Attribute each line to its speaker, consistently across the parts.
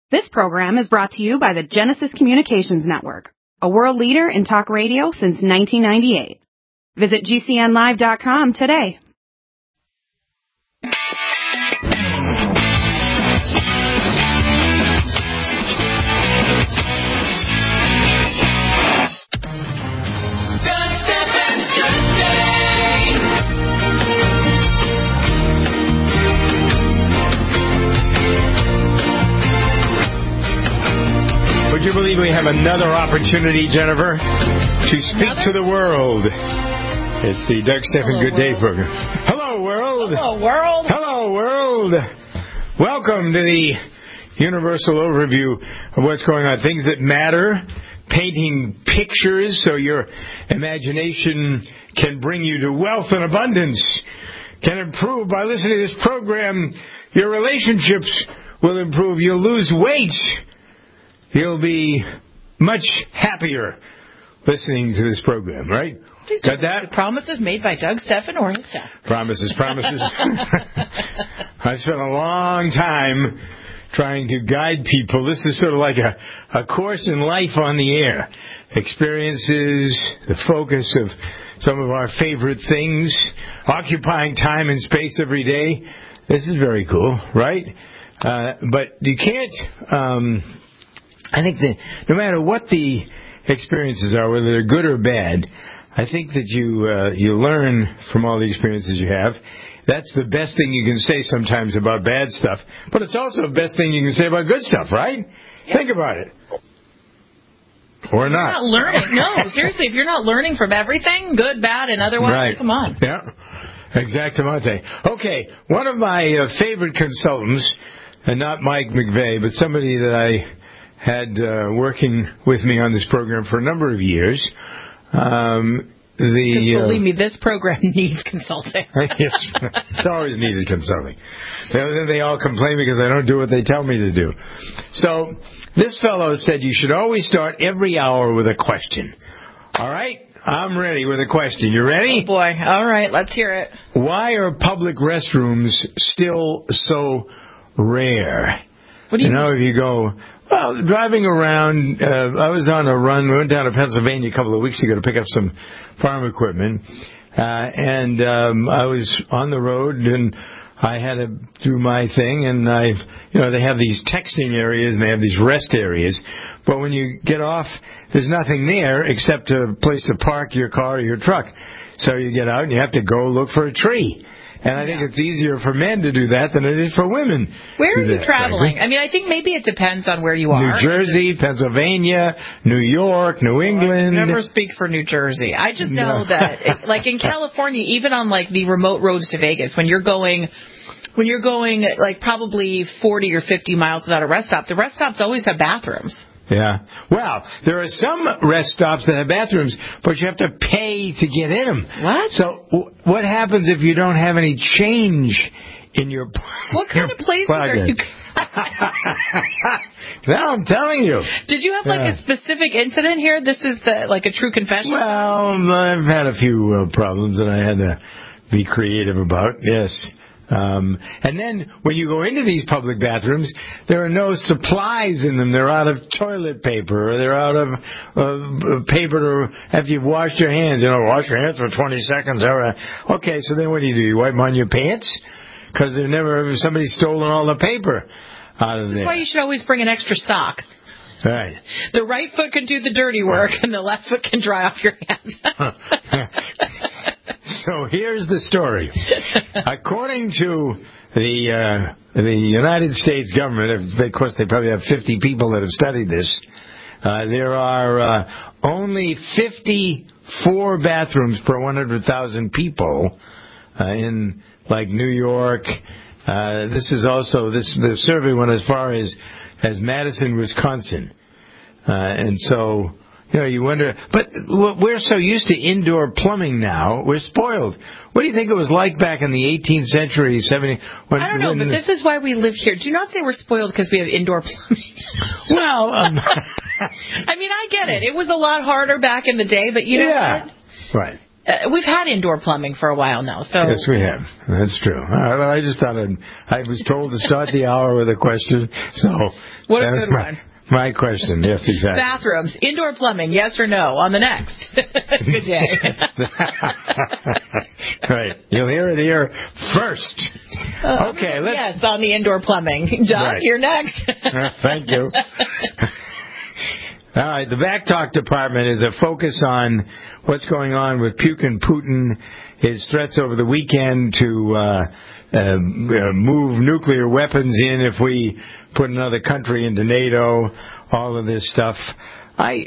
Speaker 1: This program is brought to you by the Genesis Communications Network, a world leader in talk radio since 1998. Visit GCNlive.com today.
Speaker 2: Would you believe we have another opportunity, Jennifer, to speak to the world? It's the Doug Stephan Good Day program. Hello, world.
Speaker 3: Hello, world.
Speaker 2: Hello, world. Welcome to the universal overview of what's going on. Things that matter, painting pictures so your imagination can bring you to wealth and abundance, can improve by listening to this program. Your relationships will improve. You'll lose weight. You'll be much happier listening to this program, right? Got that?
Speaker 3: Promises made by Doug Stephan or his staff.
Speaker 2: Promises. I've spent a long time trying to guide people. This is sort of like a course in life on the air. Experiences, the focus of some of our favorite things, occupying time and space every day. This is very cool, right? But you can't... I think that no matter what the experiences are, whether they're good or bad, I think that you learn from all the experiences you have. That's the best thing you can say sometimes about bad stuff, but it's also the best thing you can say about good stuff, right? Yeah. Think about it. Or not.
Speaker 3: You're not learning. No, seriously, if you're not learning from everything, good, bad, and otherwise,
Speaker 2: right.
Speaker 3: Come on.
Speaker 2: Yeah, exactamente. Okay, one of my favorite consultants, and not Mike McVeigh, but somebody that I had working with me on this program for a number of years.
Speaker 3: Believe me, this program needs consulting.
Speaker 2: Yes, it's always needed consulting. They all complain because I don't do what they tell me to do. So this fellow said you should always start every hour with a question. All right? I'm ready with a question. You ready?
Speaker 3: Oh, boy. All right, let's hear it.
Speaker 2: Why are public restrooms still so rare?
Speaker 3: What do you
Speaker 2: know, if you go... Well, driving around, I was on a run. We went down to Pennsylvania a couple of weeks ago to pick up some farm equipment. And I was on the road, and I had to do my thing. And they have these texting areas, and they have these rest areas. But when you get off, there's nothing there except a place to park your car or your truck. So you get out, and you have to go look for a tree. And I think it's easier for men to do that than it is for women.
Speaker 3: Where are you traveling? I mean, I think maybe it depends on where you are.
Speaker 2: New Jersey, Pennsylvania, New York, New England.
Speaker 3: I never speak for New Jersey. I just know that, like in California, even on like the remote roads to Vegas, when you're going like probably 40 or 50 miles without a rest stop, the rest stops always have bathrooms.
Speaker 2: Yeah. Well, there are some rest stops that have bathrooms, but you have to pay to get in them.
Speaker 3: What?
Speaker 2: So what happens if you don't have any change in your
Speaker 3: What kind of places are you...
Speaker 2: Now I'm telling you.
Speaker 3: Did you have like a specific incident here? This is like a true confession?
Speaker 2: Well, I've had a few problems that I had to be creative about, yes. And then when you go into these public bathrooms, there are no supplies in them. They're out of toilet paper, or they're out of paper after you've washed your hands. Wash your hands for 20 seconds. Okay, so then what do? You wipe them on your pants? Because somebody's stolen all the paper out of there.
Speaker 3: This is why you should always bring an extra sock.
Speaker 2: Right.
Speaker 3: The right foot can do the dirty work, and the left foot can dry off your hands.
Speaker 2: So here's the story. According to the United States government, of course they probably have 50 people that have studied this, there are only 54 bathrooms per 100,000 people in like New York. This is also the survey went as far as Madison, Wisconsin, and so. You wonder, but we're so used to indoor plumbing now, we're spoiled. What do you think it was like back in the 18th century, 17th?
Speaker 3: I don't know, but this is why we live here. Do not say we're spoiled because we have indoor plumbing.
Speaker 2: Well,
Speaker 3: I mean, I get it. It was a lot harder back in the day, but you know what?
Speaker 2: Right.
Speaker 3: we've had indoor plumbing for a while now. So
Speaker 2: yes, we have. That's true. All right, well, I just thought I was told to start the hour with a question, so
Speaker 3: what a good one.
Speaker 2: My question, yes, exactly.
Speaker 3: Bathrooms, indoor plumbing, yes or no, on the next. Good day.
Speaker 2: Right. You'll hear it here first. Okay, let's...
Speaker 3: Yes, on the indoor plumbing. Doug,
Speaker 2: right.
Speaker 3: You're next.
Speaker 2: Thank you. All right, the Back Talk Department is a focus on what's going on with Putin, his threats over the weekend to move nuclear weapons in if we put another country into NATO, all of this stuff. When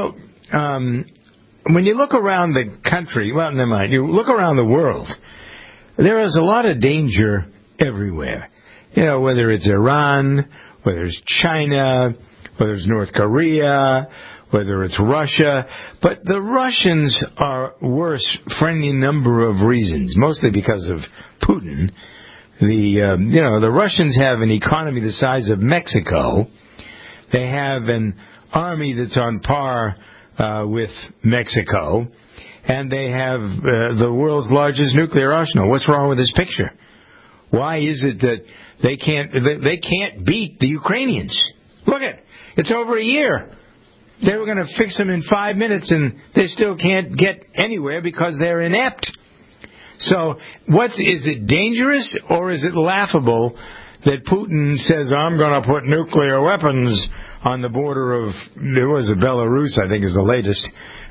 Speaker 2: you look around the country, well, never mind, you look around the world, there is a lot of danger everywhere. Whether it's Iran, whether it's China, whether it's North Korea, whether it's Russia. But the Russians are worse for any number of reasons, mostly because of Putin. The Russians have an economy the size of Mexico. They have an army that's on par with Mexico, and they have the world's largest nuclear arsenal. What's wrong with this picture? Why is it that they can't beat the Ukrainians? Look at it. It's over a year. They were going to fix them in 5 minutes, and they still can't get anywhere because they're inept. So, is it dangerous or is it laughable that Putin says, I'm going to put nuclear weapons on the border of, there was a Belarus, I think is the latest,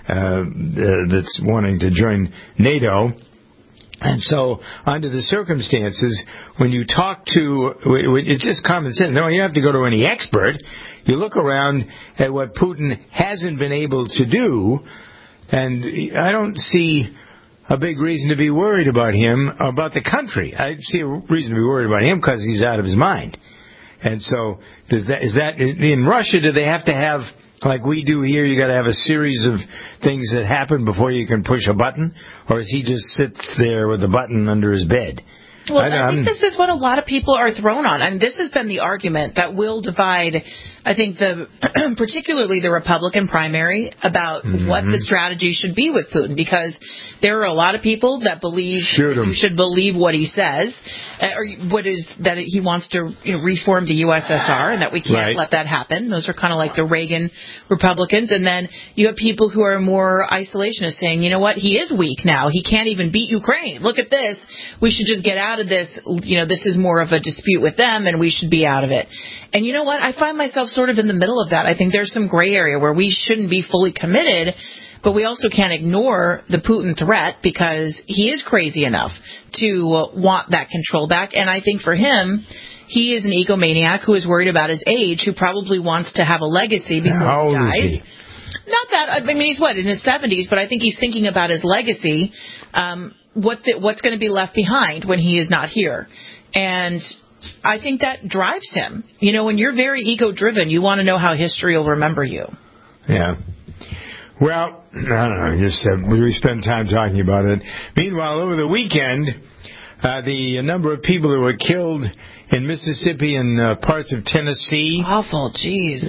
Speaker 2: that's wanting to join NATO. And so, under the circumstances, when you talk to, it's just common sense. No, you don't have to go to any expert. You look around at what Putin hasn't been able to do, and I don't see a big reason to be worried about him, about the country. I see a reason to be worried about him because he's out of his mind. And so, is that in Russia? Do they have to have, like we do here, you got to have a series of things that happen before you can push a button, or is he just sits there with a button under his bed?
Speaker 3: Well, I think this is what a lot of people are thrown on, and this has been the argument that will divide, I think, particularly the Republican primary about what the strategy should be with Putin, because there are a lot of people that believe you should believe what he says, or that he wants to reform the USSR, and that we can't let that happen. Those are kind of like the Reagan Republicans, and then you have people who are more isolationist, saying, you know what, he is weak now. He can't even beat Ukraine. Look at this. We should just get out of this. This is more of a dispute with them, and we should be out of it. And you know what? I find myself sort of in the middle of that. I think there's some gray area where we shouldn't be fully committed, but we also can't ignore the Putin threat because he is crazy enough to want that control back. And I think for him, he is an egomaniac who is worried about his age, who probably wants to have a legacy before he dies. Is he? Not that, I mean, he's in his 70s, but I think he's thinking about his legacy, what's going to be left behind when he is not here. And I think that drives him. When you're very ego-driven, you want to know how history will remember you.
Speaker 2: Yeah. Well, I don't know, we spend time talking about it. Meanwhile, over the weekend, the number of people who were killed in Mississippi and parts of Tennessee.
Speaker 3: Awful, jeez.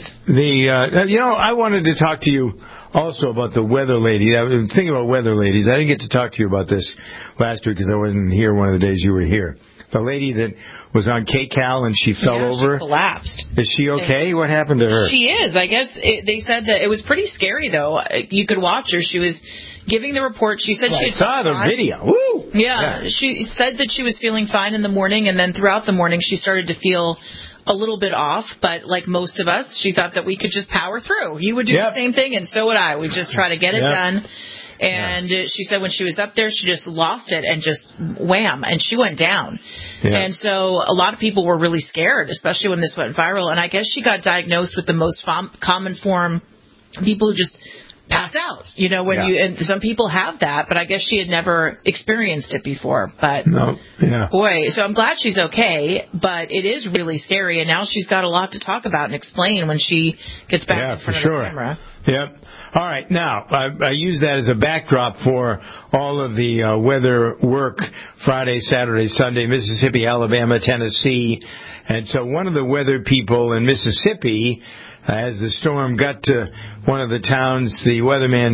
Speaker 2: I wanted to talk to you also about the weather lady. I've been thinking about weather ladies. I didn't get to talk to you about this last week because I wasn't here one of the days you were here. The lady that was on KCAL and she fell over.
Speaker 3: She collapsed.
Speaker 2: Is she okay? What happened to her?
Speaker 3: She is. I guess they said that it was pretty scary, though. You could watch her. She was giving the report. She said she
Speaker 2: saw the video. Woo!
Speaker 3: Yeah. She said that she was feeling fine in the morning, and then throughout the morning she started to feel a little bit off, but like most of us, she thought that we could just power through. You would do the same thing, and so would I. We'd just try to get it done. And she said when she was up there, she just lost it and just wham, and she went down. Yeah. And so a lot of people were really scared, especially when this went viral. And I guess she got diagnosed with the most common form, people who just pass out. And some people have that, but I guess she had never experienced it before. But boy, so I'm glad she's okay, but it is really scary. And now she's got a lot to talk about and explain when she gets back in front of the camera.
Speaker 2: Yep. All right. Now, I use that as a backdrop for all of the weather work Friday, Saturday, Sunday, Mississippi, Alabama, Tennessee. And so one of the weather people in Mississippi, as the storm got to one of the towns, the weatherman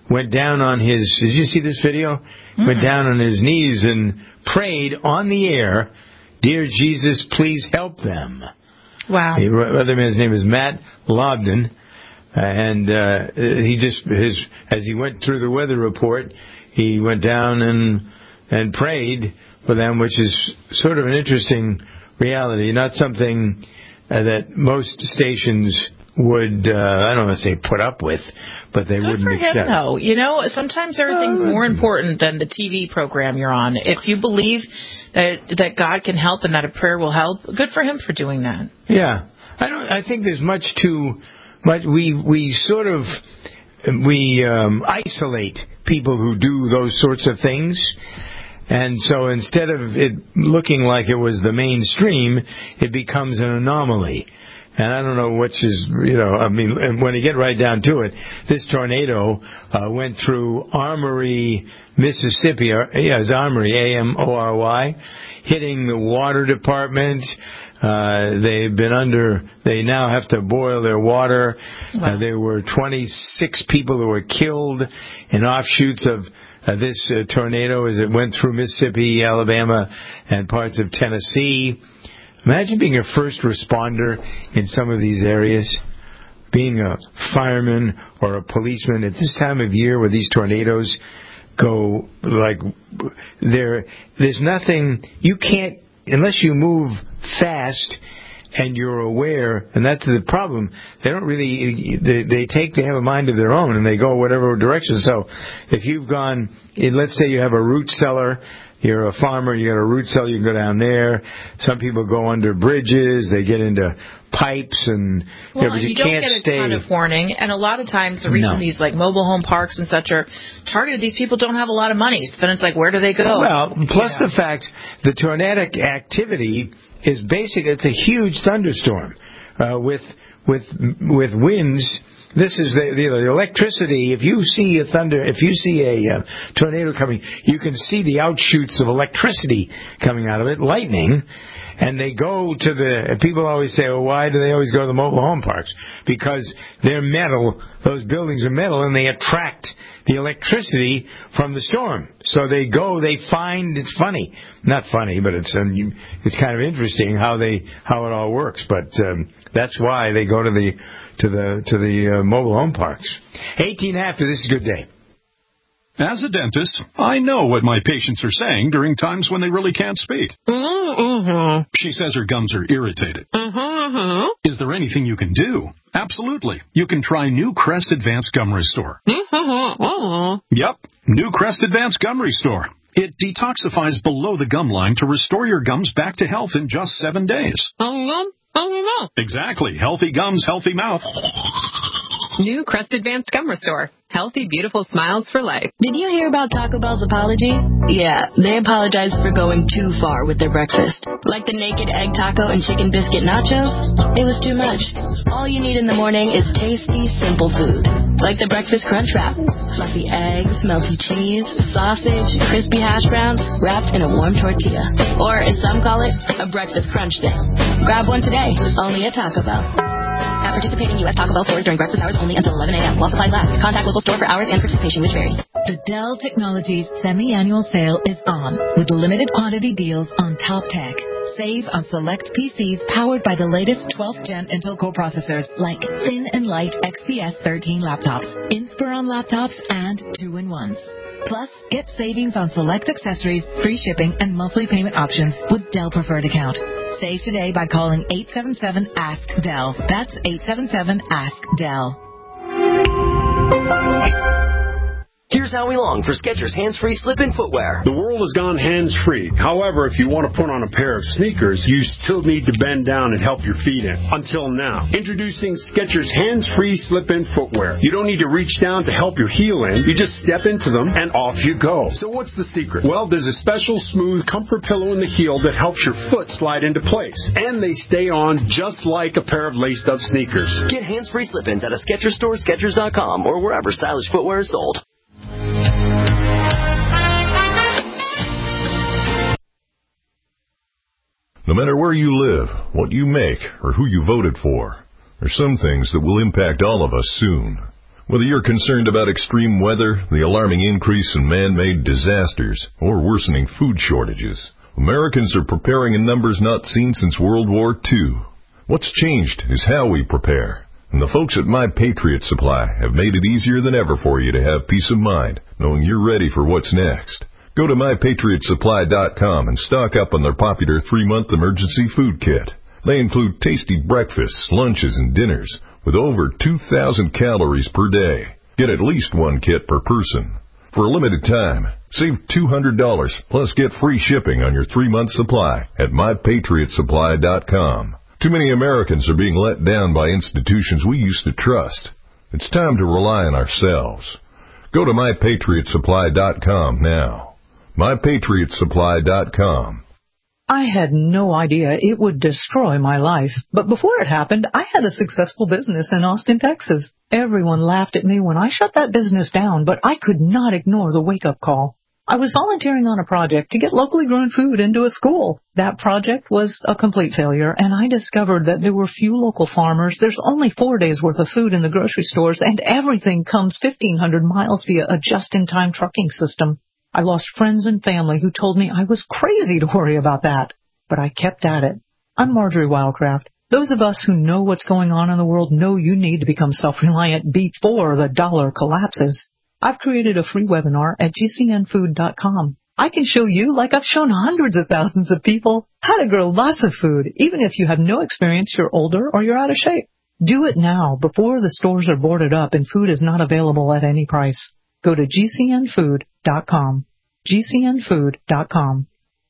Speaker 2: went down on his, did you see this video? Went down on his knees and prayed on the air, "Dear Jesus, please help them."
Speaker 3: Wow.
Speaker 2: The other man's name is Matt Logden, and he just, as he went through the weather report, he went down and prayed for them, which is sort of an interesting reality, not something that most stations would, I don't want to say put up with, but they wouldn't accept.
Speaker 3: Good for him, though. You know, sometimes there are things more important than the TV program you're on. If you believe that God can help and that a prayer will help, good for him for doing that.
Speaker 2: Yeah. I think there's much too much. We sort of isolate people who do those sorts of things. And so instead of it looking like it was the mainstream, it becomes an anomaly. And I don't know which is, I mean, when you get right down to it, this tornado went through Amory, Mississippi. It's Amory, Amory, hitting the water department. They now have to boil their water.
Speaker 3: Wow.
Speaker 2: There were 26 people who were killed in offshoots of this tornado as it went through Mississippi, Alabama, and parts of Tennessee. Imagine being a first responder in some of these areas, being a fireman or a policeman at this time of year where these tornadoes go like there's nothing you can't, unless you move fast and you're aware, and that's the problem. They don't really, they have a mind of their own and they go whatever direction. So if you've gone, let's say you have a root cellar, you're a farmer, you got a root cellar, you can go down there. Some people go under bridges, they get into pipes, and but you can't
Speaker 3: don't get
Speaker 2: stay.
Speaker 3: a ton of warning, and a lot of times the reason these like mobile home parks and such are targeted, these people don't have a lot of money. So then it's like, where do they go?
Speaker 2: Well, plus the fact the tornadic activity is basic. It's a huge thunderstorm with winds. This is the electricity. If you see a tornado coming, you can see the outshoots of electricity coming out of it, lightning, and they go to the. People always say, "Well, why do they always go to the mobile home parks?" Because they're metal. Those buildings are metal, and they attract the electricity from the storm. So they go. They find. It's funny, not funny, but it's kind of interesting how it all works. But that's why they go to the mobile home parks. 18 after, this is a good day.
Speaker 4: As a dentist, I know what my patients are saying during times when they really can't speak.
Speaker 5: Mm-hmm.
Speaker 4: She says her gums are irritated.
Speaker 5: Mm-hmm.
Speaker 4: Is there anything you can do? Absolutely. You can try New Crest Advanced Gum Restore.
Speaker 5: Mm-hmm.
Speaker 4: Yep, New Crest Advanced Gum Restore. It detoxifies below the gum line to restore your gums back to health in just 7 days. Exactly. Healthy gums, healthy mouth.
Speaker 5: New Crest Advanced Gum Restore. Healthy, beautiful smiles for life.
Speaker 6: Did you hear about Taco Bell's apology? Yeah, they apologized for going too far with their breakfast. Like the naked egg taco and chicken biscuit nachos? It was too much. All you need in the morning is tasty, simple food. Like the breakfast crunch wrap. Fluffy eggs, melty cheese, sausage, crispy hash browns, wrapped in a warm tortilla. Or, as some call it, a breakfast crunch thing. Grab one today, only at Taco Bell. At participating U.S. Taco Bell stores during breakfast hours only until 11 a.m. while supplies last. Contact local store for hours and participation, which vary.
Speaker 7: The Dell Technologies semi-annual sale is on with limited quantity deals on top tech. Save on select PCs powered by the latest 12th Gen Intel Core processors like thin and light XPS 13 laptops, Inspiron laptops, and 2-in-1s. Plus, get savings on select accessories, free shipping, and monthly payment options with Dell Preferred Account. Save today by calling 877-ASK-DELL. That's 877-ASK-DELL.
Speaker 8: Here's how we long for Skechers hands-free slip-in footwear.
Speaker 9: The world has gone hands-free. However, if you want to put on a pair of sneakers, you still need to bend down and help your feet in. Until now. Introducing Skechers hands-free slip-in footwear. You don't need to reach down to help your heel in. You just step into them and off you go. So what's the secret? Well, there's a special smooth comfort pillow in the heel that helps your foot slide into place. And they stay on just like a pair of laced-up sneakers.
Speaker 8: Get hands-free slip-ins at a Skechers store, Skechers.com, or wherever stylish footwear is sold.
Speaker 10: No matter where you live, what you make, or who you voted for, there's some things that will impact all of us soon. Whether you're concerned about extreme weather, the alarming increase in man-made disasters, or worsening food shortages, Americans are preparing in numbers not seen since World War II. What's changed is how we prepare. And the folks at My Patriot Supply have made it easier than ever for you to have peace of mind, knowing you're ready for what's next. Go to MyPatriotSupply.com and stock up on their popular 3-month emergency food kit. They include tasty breakfasts, lunches, and dinners with over 2,000 calories per day. Get at least one kit per person. For a limited time, save $200 plus get free shipping on your 3-month supply at MyPatriotSupply.com. Too many Americans are being let down by institutions we used to trust. It's time to rely on ourselves. Go to MyPatriotSupply.com now. MyPatriotSupply.com.
Speaker 11: I had no idea it would destroy my life, but before it happened, I had a successful business in Austin, Texas. Everyone laughed at me when I shut that business down, but I could not ignore the wake-up call. I was volunteering on a project to get locally grown food into a school. That project was a complete failure, and I discovered that there were few local farmers. There's only 4 days' worth of food in the grocery stores, and everything comes 1,500 miles via a just-in-time trucking system. I lost friends and family who told me I was crazy to worry about that, but I kept at it. I'm Marjorie Wildcraft. Those of us who know what's going on in the world know you need to become self-reliant before the dollar collapses. I've created a free webinar at gcnfood.com. I can show you, like I've shown hundreds of thousands of people, how to grow lots of food, even if you have no experience, you're older, or you're out of shape. Do it now, before the stores are boarded up and food is not available at any price. Go to gcnfood.com. gcnfood.com.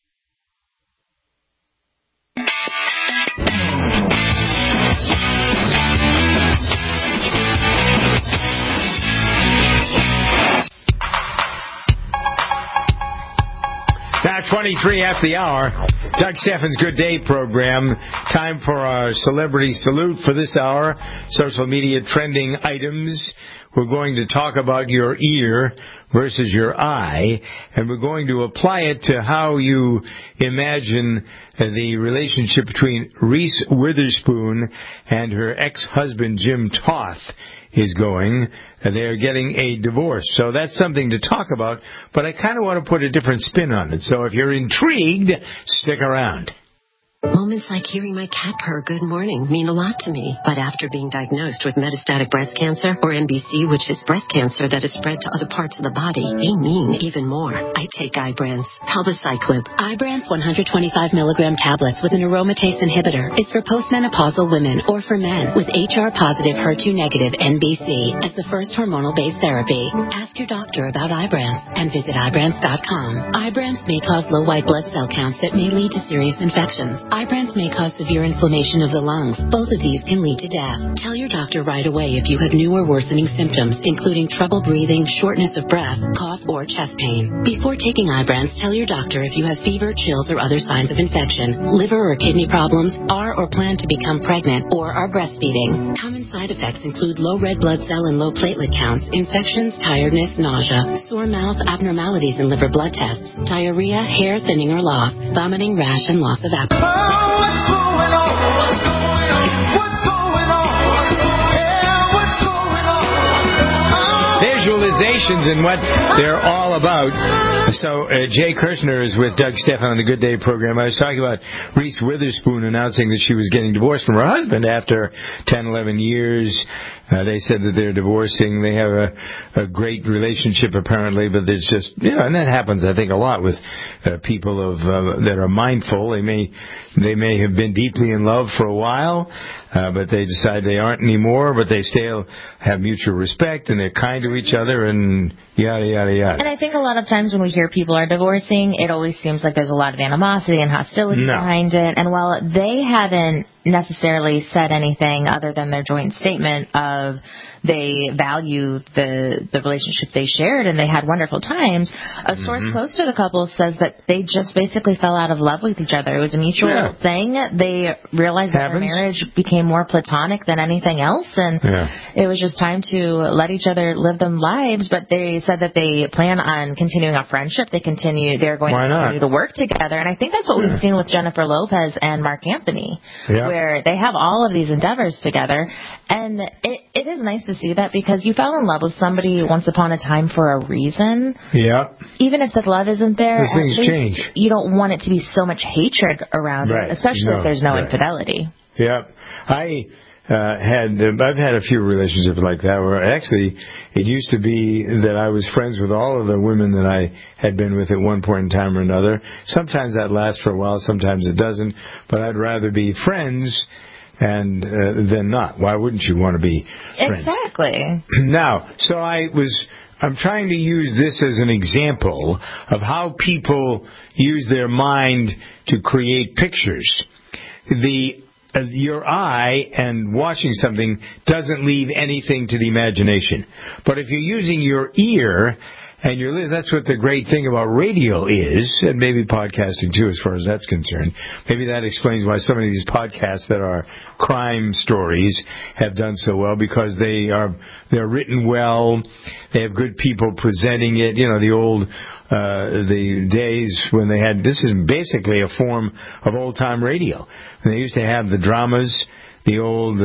Speaker 2: Now 23 after the hour, Doug Steffens' Good Day program. Time for our celebrity salute for this hour. Social media trending items. We're going to talk about your ear versus your eye, and we're going to apply it to how you imagine the relationship between Reese Witherspoon and her ex-husband Jim Toth is going. They're getting a divorce. So that's something to talk about, but I kind of want to put a different spin on it. So if you're intrigued, stick around.
Speaker 12: Moments like hearing my cat purr good morning mean a lot to me. But after being diagnosed with metastatic breast cancer, or MBC, which is breast cancer that is spread to other parts of the body, they mean even more. I take Ibrance, Palbociclib.
Speaker 13: Ibrance 125 milligram tablets with an aromatase inhibitor is for postmenopausal women or for men with HR-positive, HER2-negative MBC as the first hormonal-based therapy. Ask your doctor about Ibrance and visit Ibrance.com. Ibrance may cause low white blood cell counts that may lead to serious infections. Ibrance may cause severe inflammation of the lungs. Both of these can lead to death. Tell your doctor right away if you have new or worsening symptoms, including trouble breathing, shortness of breath, cough, or chest pain. Before taking Ibrance, tell your doctor if you have fever, chills, or other signs of infection, liver or kidney problems, are or plan to become pregnant, or are breastfeeding. Common side effects include low red blood cell and low platelet counts, infections, tiredness, nausea, sore mouth, abnormalities in liver blood tests, diarrhea, hair thinning or loss, vomiting, rash, and loss of appetite.
Speaker 14: What's going on? What's going on? What's going on? Yeah, what's going on?
Speaker 2: Visualizations and what they're all about. So Jay Kirshner is with Doug Steffens on the Good Day program. I was talking about Reese Witherspoon announcing that she was getting divorced from her husband after 10, 11 years. They said that they're divorcing. They have a great relationship apparently, but there's just, and that happens I think a lot with people that are mindful. They may have been deeply in love for a while, but they decide they aren't anymore, but they still have mutual respect and they're kind to each other and yada, yada, yada.
Speaker 15: And I think a lot of times when we hear people are divorcing, it always seems like there's a lot of animosity and hostility behind it. And while they haven't necessarily said anything other than their joint statement of they value the relationship they shared and they had wonderful times, a source close to the couple says that they just basically fell out of love with each other. It was a mutual thing. They realized that their marriage became became more platonic than anything else, and it was just time to let each other live them lives. But they said that they plan on continuing a friendship. They're going to continue to work together, and I think that's what we've seen with Jennifer Lopez and Mark Anthony, where they have all of these endeavors together. And it is nice to see that, because you fell in love with somebody once upon a time for a reason. Yeah. Even if the love isn't there,
Speaker 2: those things change.
Speaker 15: You don't want it to be so much hatred around it, especially if there's no infidelity. Yeah.
Speaker 2: I've had a few relationships like that where actually it used to be that I was friends with all of the women that I had been with at one point in time or another. Sometimes that lasts for a while, sometimes it doesn't, but I'd rather be friends than not. Why wouldn't you want to be friends? Exactly. Now, I'm trying to use this as an example of how people use their mind to create pictures. Your eye and watching something doesn't leave anything to the imagination. But if you're using your ear and that's what the great thing about radio is, and maybe podcasting too, as far as that's concerned. Maybe that explains why so many of these podcasts that are crime stories have done so well, because they're written well. They have good people presenting it. You know, the days when they had, this is basically a form of old time radio. And they used to have the dramas, the old.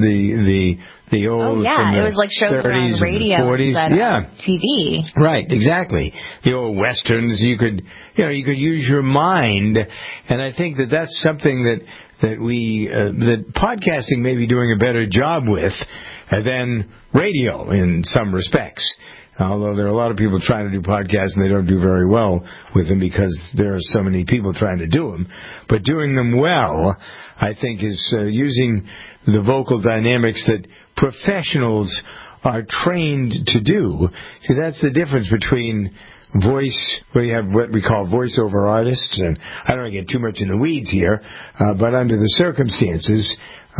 Speaker 2: It was like shows around radio instead of TV. Right, exactly. The old westerns. You could use your mind, and I think that's something that podcasting may be doing a better job with than radio in some respects. Although there are a lot of people trying to do podcasts and they don't do very well with them because there are so many people trying to do them. But doing them well, I think, is using the vocal dynamics that professionals are trained to do. See, that's the difference between voice, where you have what we call voiceover artists, and I don't want to get too much in the weeds here, but under the circumstances,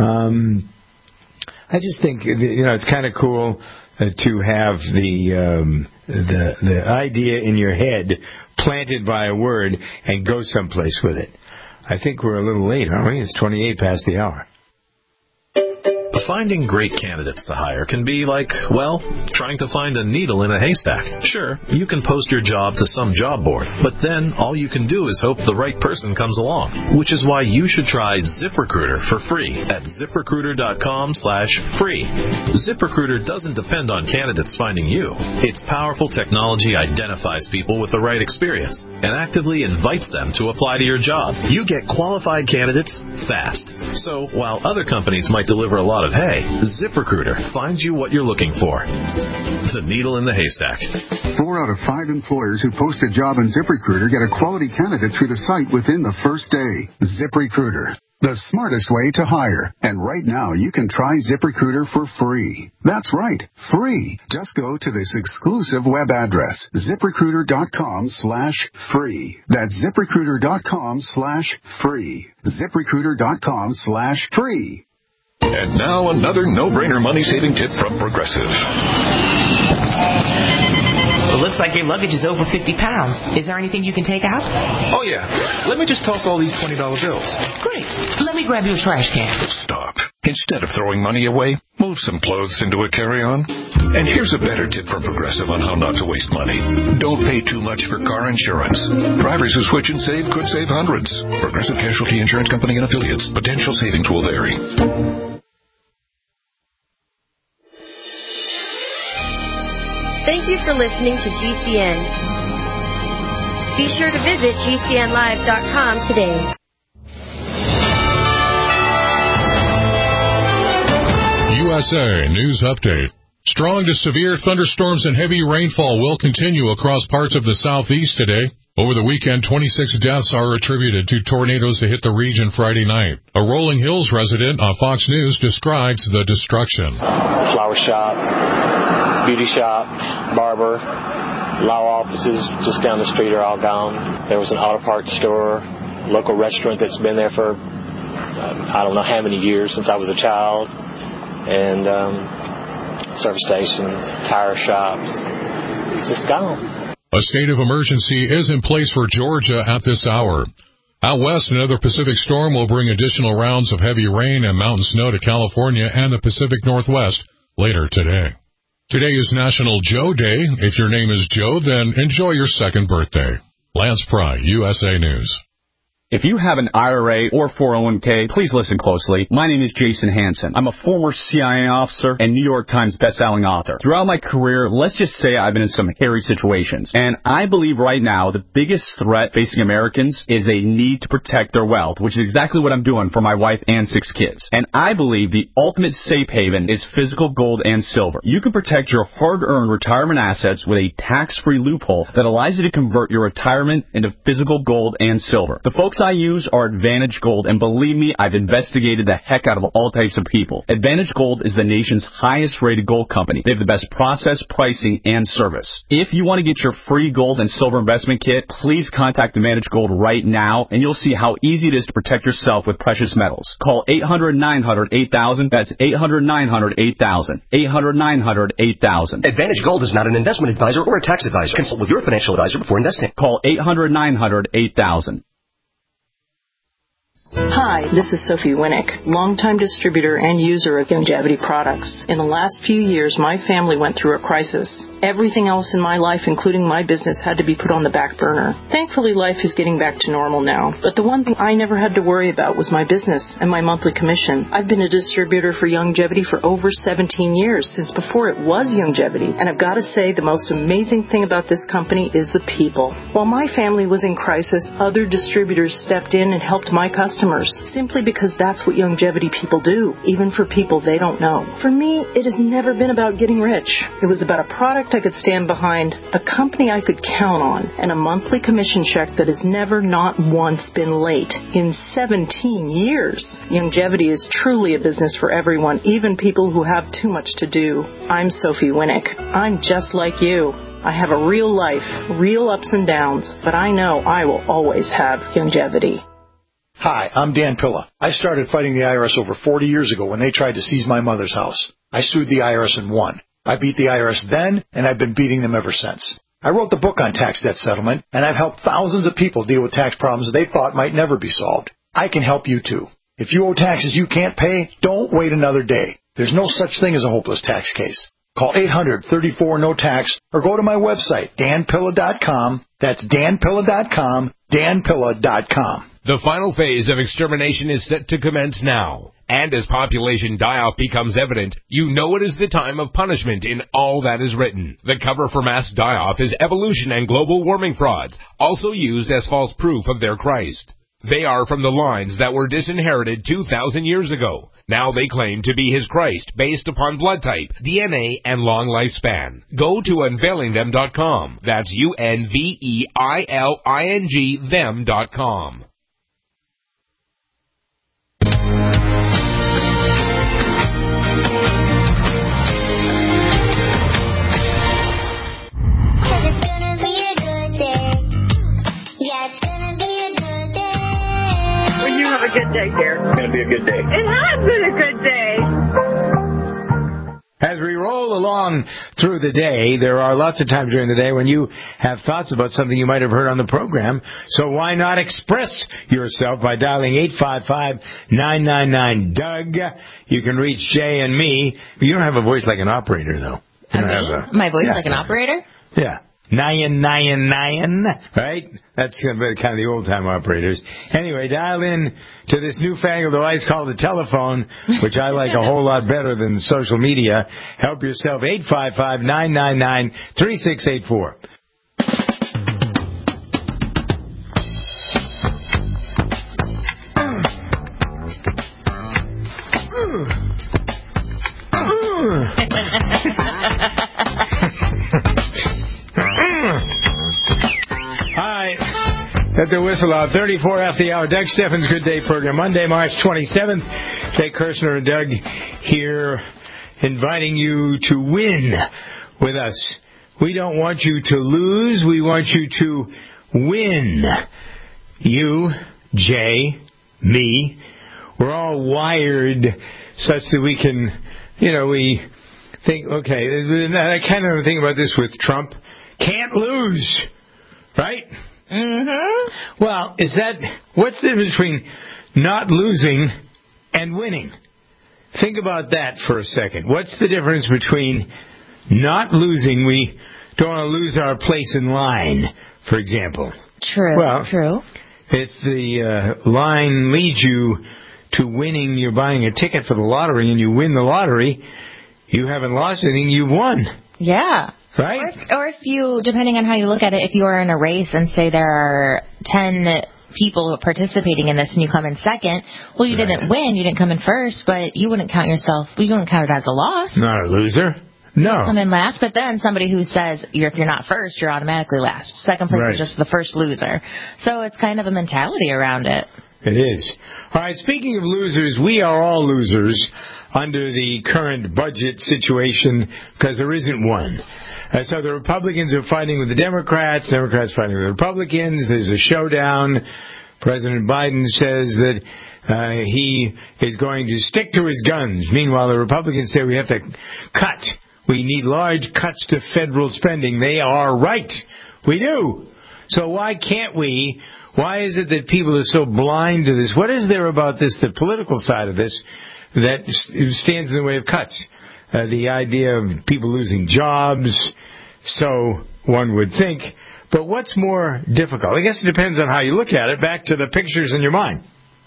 Speaker 2: I just think, it's kind of cool to have the idea in your head planted by a word and go someplace with it. I think we're a little late, aren't we? It's 28 past the hour.
Speaker 4: Finding great candidates to hire can be like, well, trying to find a needle in a haystack. Sure, you can post your job to some job board, but then all you can do is hope the right person comes along, which is why you should try ZipRecruiter for free at ZipRecruiter.com/free. ZipRecruiter doesn't depend on candidates finding you. Its powerful technology identifies people with the right experience and actively invites them to apply to your job. You get qualified candidates fast. So while other companies might deliver a lot of hay, ZipRecruiter finds you what you're looking for. The needle in the haystack.
Speaker 16: 4 out of 5 employers who post a job in ZipRecruiter get a quality candidate through the site within the first day. ZipRecruiter, the smartest way to hire. And right now, you can try ZipRecruiter for free. That's right, free. Just go to this exclusive web address, ZipRecruiter.com/free. That's ZipRecruiter.com/free. ZipRecruiter.com/free.
Speaker 17: And now another no-brainer money-saving tip from Progressive.
Speaker 18: It looks like your luggage is over 50 pounds. Is there anything you can take out?
Speaker 19: Oh, yeah. Let me just toss all these $20 bills.
Speaker 18: Great. Let me grab you a trash can.
Speaker 17: Stop. Instead of throwing money away, move some clothes into a carry-on. And here's a better tip from Progressive on how not to waste money. Don't pay too much for car insurance. Drivers who switch and save could save hundreds. Progressive Casualty Insurance Company and Affiliates. Potential savings will vary.
Speaker 20: Thank you for listening to GCN. Be sure to visit GCNlive.com today.
Speaker 21: USA News Update. Strong to severe thunderstorms and heavy rainfall will continue across parts of the southeast today. Over the weekend, 26 deaths are attributed to tornadoes that hit the region Friday night. A Rolling Hills resident on Fox News describes the destruction.
Speaker 22: Flower shop, beauty shop, barber, law offices just down the street are all gone. There was an auto parts store, local restaurant that's been there for I don't know how many years, since I was a child, and service stations, tire shops. It's just gone.
Speaker 21: A state of emergency is in place for Georgia at this hour. Out west, another Pacific storm will bring additional rounds of heavy rain and mountain snow to California and the Pacific Northwest later today. Today is National Joe Day. If your name is Joe, then enjoy your second birthday. Lance Pry, USA News.
Speaker 1: If you have an IRA or 401k, please listen closely. My name is Jason Hansen. I'm a former CIA officer and New York Times bestselling author. Throughout my career, let's just say I've been in some hairy situations. And I believe right now the biggest threat facing Americans is a need to protect their wealth, which is exactly what I'm doing for my wife and 6 kids. And I believe the ultimate safe haven is physical gold and silver. You can protect your hard-earned retirement assets with a tax-free loophole that allows you to convert your retirement into physical gold and silver. The folks I use are Advantage Gold, and believe me, I've investigated the heck out of all types of people. Advantage Gold is the nation's highest rated gold company. They have the best process, pricing, and service. If you want to get your free gold and silver investment kit, please contact Advantage Gold right now, and you'll see how easy it is to protect yourself with precious metals. Call 800-900-8000. That's 800-900-8000. 800-900-8000.
Speaker 8: Advantage Gold is not an investment advisor or a tax advisor. Consult with your financial advisor before investing.
Speaker 1: Call 800-900-8000.
Speaker 3: Hi, this is Sophie Winnick, longtime distributor and user of Youngevity products. In the last few years, my family went through a crisis. Everything else in my life, including my business, had to be put on the back burner. Thankfully, life is getting back to normal now. But the one thing I never had to worry about was my business and my monthly commission. I've been a distributor for Youngevity for over 17 years, since before it was Youngevity. And I've got to say, the most amazing thing about this company is the people. While my family was in crisis, other distributors stepped in and helped my customers, simply because that's what Youngevity people do, even for people they don't know. For me, it has never been about getting rich. It was about a product I could stand behind, a company I could count on, and a monthly commission check that has never not once been late in 17 years. Youngevity is truly a business for everyone, even people who have too much to do. I'm Sophie Winnick. I'm just like you. I have a real life, real ups and downs, but I know I will always have Youngevity.
Speaker 23: Hi, I'm Dan Pilla. I started fighting the IRS over 40 years ago when they tried to seize my mother's house. I sued the IRS and won. I beat the IRS then, and I've been beating them ever since. I wrote the book on tax debt settlement, and I've helped thousands of people deal with tax problems they thought might never be solved. I can help you too. If you owe taxes you can't pay, don't wait another day. There's no such thing as a hopeless tax case. Call 800-34-NO-TAX or go to my website, danpilla.com. That's danpilla.com, danpilla.com.
Speaker 24: The final phase of extermination is set to commence now. And as population die-off becomes evident, you know it is the time of punishment in all that is written. The cover for mass die-off is evolution and global warming frauds, also used as false proof of their Christ. They are from the lines that were disinherited 2,000 years ago. Now they claim to be his Christ based upon blood type, DNA, and long lifespan. Go to unveilingthem.com. That's UNVEILING them.com.
Speaker 25: Have a good day, dear.
Speaker 2: It's going to be a good day.
Speaker 25: It has been a good day.
Speaker 2: As we roll along through the day, there are lots of times during the day when you have thoughts about something you might have heard on the program. So why not express yourself by dialing 855-999-DOUG. You can reach Jay and me. You don't have a voice like an operator, though.
Speaker 15: My voice like an operator?
Speaker 2: Yeah. Nyan, right? That's kind of the old-time operators. Anyway, dial in to this newfangled device called the telephone, which I like a whole lot better than social media. Help yourself, 855-999-3684. Hi. Let the whistle out. 34 after the hour. Doug Steffens' Good Day program. Monday, March 27th. Jay Kirshner and Doug here inviting you to win with us. We don't want you to lose. We want you to win. You, Jay, me, we're all wired such that we can, we think, okay, I kind of think about this with Trump. Can't lose, right?
Speaker 15: Mm-hmm.
Speaker 2: Well, what's the difference between not losing and winning? Think about that for a second. What's the difference between not losing? We don't want to lose our place in line, for example.
Speaker 15: True.
Speaker 2: Well,
Speaker 15: true.
Speaker 2: If the line leads you to winning, you're buying a ticket for the lottery and you win the lottery, you haven't lost anything, you've won.
Speaker 15: Yeah.
Speaker 2: Right?
Speaker 15: Or if you, depending on how you look at it, if you are in a race and say there are 10 people participating in this and you come in second, well, you didn't win, you didn't come in first, but you wouldn't count it as a loss.
Speaker 2: Not a loser. No.
Speaker 15: You come in last, but then somebody who says if you're not first, you're automatically last. Second place is just the first loser. So it's kind of a mentality around it.
Speaker 2: It is. All right, speaking of losers, we are all losers under the current budget situation because there isn't one. So the Republicans are fighting with the Democrats fighting with the Republicans. There's a showdown. President Biden says that he is going to stick to his guns. Meanwhile, the Republicans say we have to cut. We need large cuts to federal spending. They are right. We do. So why can't we? Why is it that people are so blind to this? What is there about this, the political side of this, that stands in the way of cuts? The idea of people losing jobs, so one would think. But what's more difficult? I guess it depends on how you look at it. Back to the pictures in your mind.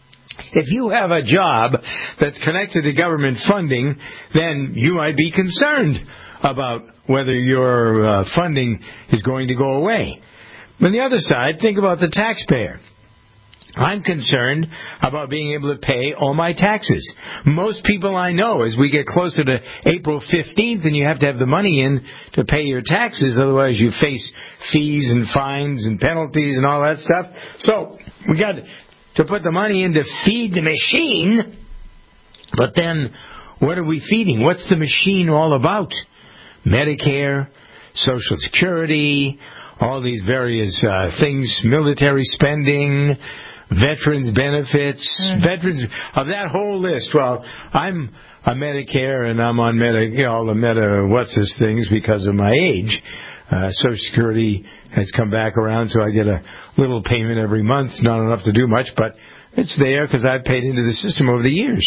Speaker 2: If you have a job that's connected to government funding, then you might be concerned about whether your funding is going to go away. On the other side, think about the taxpayer. I'm concerned about being able to pay all my taxes. Most people I know, as we get closer to April 15th and you have to have the money in to pay your taxes, otherwise you face fees and fines and penalties and all that stuff. So we got to put the money in to feed the machine. But then what are we feeding? What's the machine all about? Medicare, Social Security, all these various things, military spending, veterans benefits, veterans of that whole list. Well, I'm a Medicare and I'm on all the meta things because of my age. Social Security has come back around, so I get a little payment every month, not enough to do much, but it's there because I've paid into the system over the years.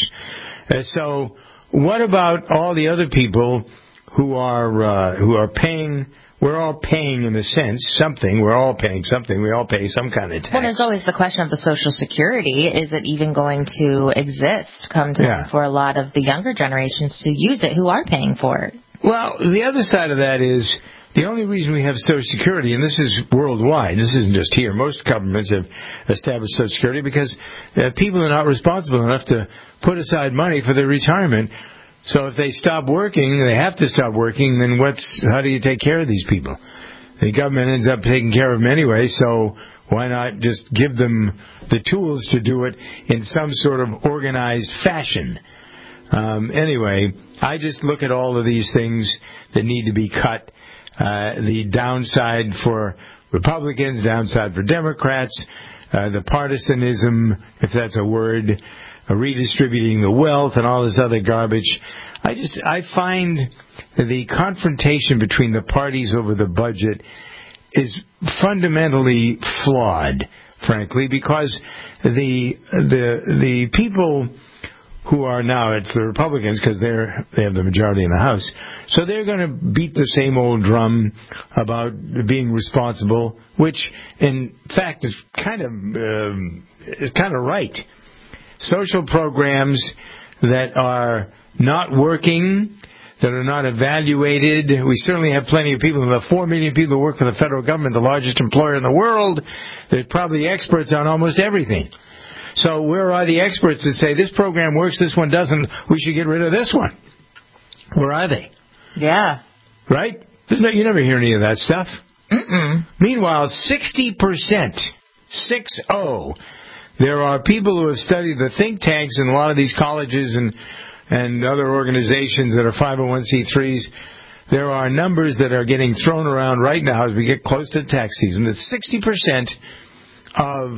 Speaker 2: So what about all the other people who are paying? We're all paying, in a sense, something. We're all paying something. We all pay some kind of tax.
Speaker 15: Well, there's always the question of the Social Security. Is it even going to exist for a lot of the younger generations to use it who are paying for it?
Speaker 2: Well, the other side of that is the only reason we have Social Security, and this is worldwide, this isn't just here. Most governments have established Social Security because people are not responsible enough to put aside money for their retirement. So if they stop working, they have to stop working, then how do you take care of these people? The government ends up taking care of them anyway, so why not just give them the tools to do it in some sort of organized fashion? Anyway, I just look at all of these things that need to be cut. The downside for Republicans, downside for Democrats, the partisanism, if that's a word, redistributing the wealth and all this other garbage. I find the confrontation between the parties over the budget is fundamentally flawed, frankly, because the people who are now, it's the Republicans because they have the majority in the House, so they're going to beat the same old drum about being responsible, which in fact is kind of right. Social programs that are not working, that are not evaluated. We certainly have plenty of people. The 4 million people who work for the federal government, the largest employer in the world, they're probably experts on almost everything. So where are the experts that say this program works, this one doesn't, we should get rid of this one? Where are they?
Speaker 15: Yeah.
Speaker 2: Right? You never hear any of that stuff.
Speaker 15: Mm-mm.
Speaker 2: Meanwhile, 60%, 6-0, there are people who have studied the think tanks in a lot of these colleges and other organizations that are 501c3s. There are numbers that are getting thrown around right now as we get close to tax season that 60% of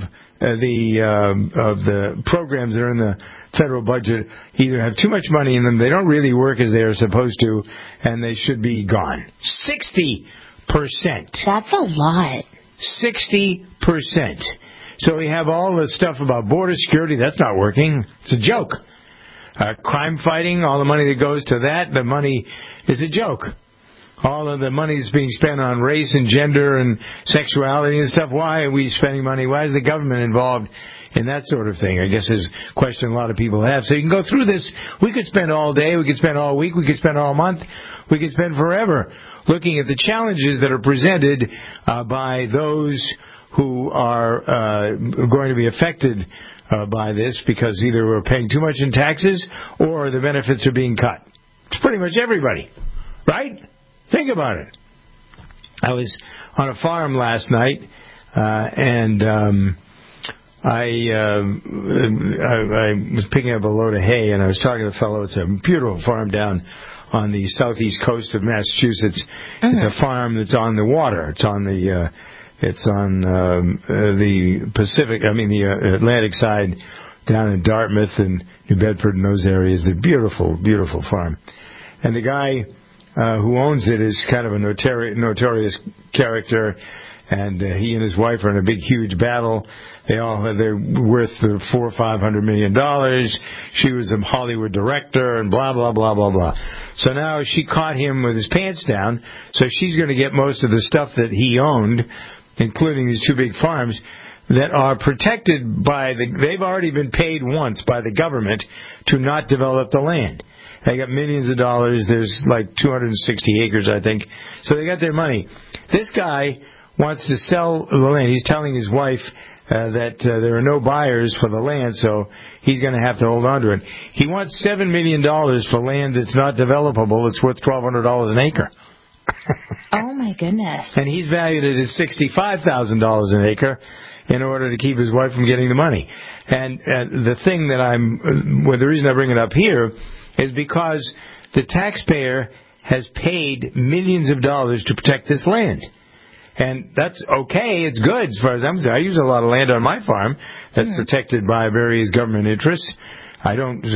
Speaker 2: the programs that are in the federal budget either have too much money in them, they don't really work as they are supposed to, and they should be gone. 60%.
Speaker 15: That's a lot.
Speaker 2: 60%. So we have all this stuff about border security. That's not working. It's a joke. Crime fighting, all the money that goes to that, the money is a joke. All of the money is being spent on race and gender and sexuality and stuff. Why are we spending money? Why is the government involved in that sort of thing? I guess is a question a lot of people have. So you can go through this. We could spend all day. We could spend all week. We could spend all month. We could spend forever looking at the challenges that are presented by those who are going to be affected by this, because either we're paying too much in taxes or the benefits are being cut. It's pretty much everybody, right? Think about it. I was on a farm last night, and I was picking up a load of hay, and I was talking to a fellow. It's a beautiful farm down on the southeast coast of Massachusetts. It's a farm that's on the water. It's on the Pacific, the Atlantic side, down in Dartmouth and New Bedford and those areas. A beautiful, beautiful farm. And the guy who owns it is kind of a notorious character, and he and his wife are in a big, huge battle. They're worth $400 or $500 million. She was a Hollywood director, and blah blah blah blah blah. So now she caught him with his pants down. So she's going to get most of the stuff that he owned, including these two big farms that are protected by they've already been paid once by the government to not develop the land. They got millions of dollars. There's like 260 acres, I think. So they got their money. This guy wants to sell the land. He's telling his wife that there are no buyers for the land, so he's going to have to hold on to it. He wants $7 million for land that's not developable. It's worth $1,200 an acre.
Speaker 15: Oh, my goodness.
Speaker 2: And he's valued it at $65,000 an acre in order to keep his wife from getting the money. And the thing that the reason I bring it up here is because the taxpayer has paid millions of dollars to protect this land. And that's okay. It's good as far as I'm concerned. I use a lot of land on my farm that's protected by various government interests. I'm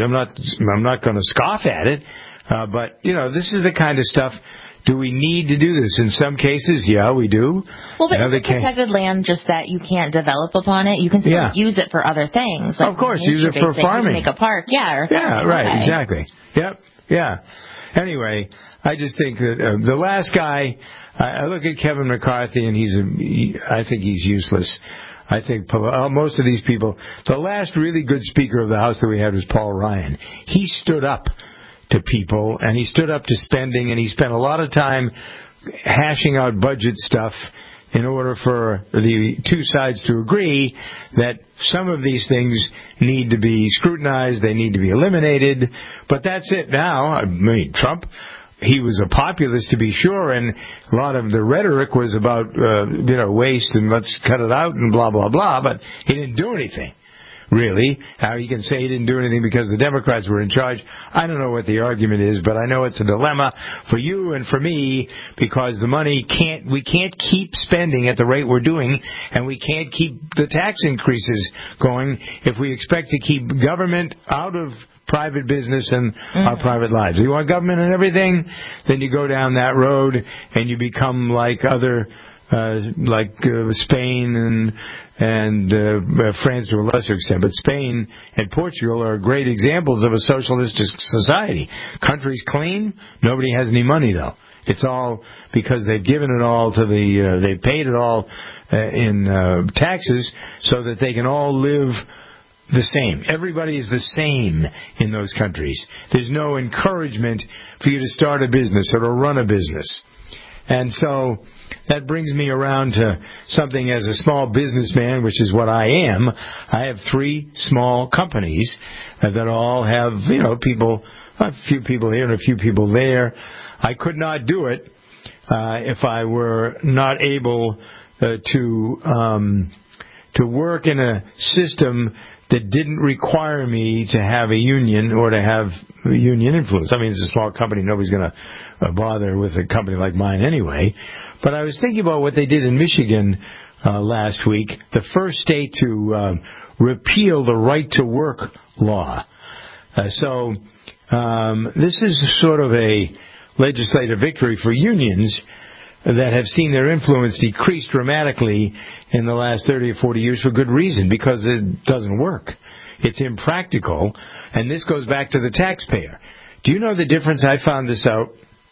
Speaker 2: not going to scoff at it. But, this is the kind of stuff. Do we need to do this? In some cases, yeah, we do.
Speaker 15: Well, but it's protected land, just that you can't develop upon it. You can still use it for other things. Like
Speaker 2: of course, use it for farming.
Speaker 15: You can make a park, right,
Speaker 2: okay. Exactly. Yep, yeah. Anyway, I just think that the last guy, I look at Kevin McCarthy, and I think he's useless. I think most of these people, the last really good Speaker of the House that we had was Paul Ryan. He stood up to people, and he stood up to spending, and he spent a lot of time hashing out budget stuff in order for the two sides to agree that some of these things need to be scrutinized, they need to be eliminated. But that's it now. Trump, he was a populist to be sure, and a lot of the rhetoric was about waste and let's cut it out and blah blah blah, but he didn't do anything. Really, how you can say he didn't do anything because the Democrats were in charge, I don't know what the argument is, but I know it's a dilemma for you and for me, because the money we can't keep spending at the rate we're doing, and we can't keep the tax increases going if we expect to keep government out of private business and our private lives. You want government and everything, then you go down that road and you become like other Spain and France to a lesser extent, but Spain and Portugal are great examples of a socialistic society. Country's clean, nobody has any money though. It's all because they've given it all to they've paid it all in taxes so that they can all live the same. Everybody is the same in those countries. There's no encouragement for you to start a business or to run a business. And so that brings me around to something as a small businessman, which is what I am. I have 3 small companies that all have, people, a few people here and a few people there. I could not do it if I were not able to work in a system that didn't require me to have a union or to have union influence. I mean, it's a small company. Nobody's going to bother with a company like mine anyway. But I was thinking about what they did in Michigan last week, the first state to repeal the right-to-work law. So this is sort of a legislative victory for unions that have seen their influence decrease dramatically in the last 30 or 40 years for good reason, because it doesn't work. It's impractical, and this goes back to the taxpayer. Do you know the difference? I found this out.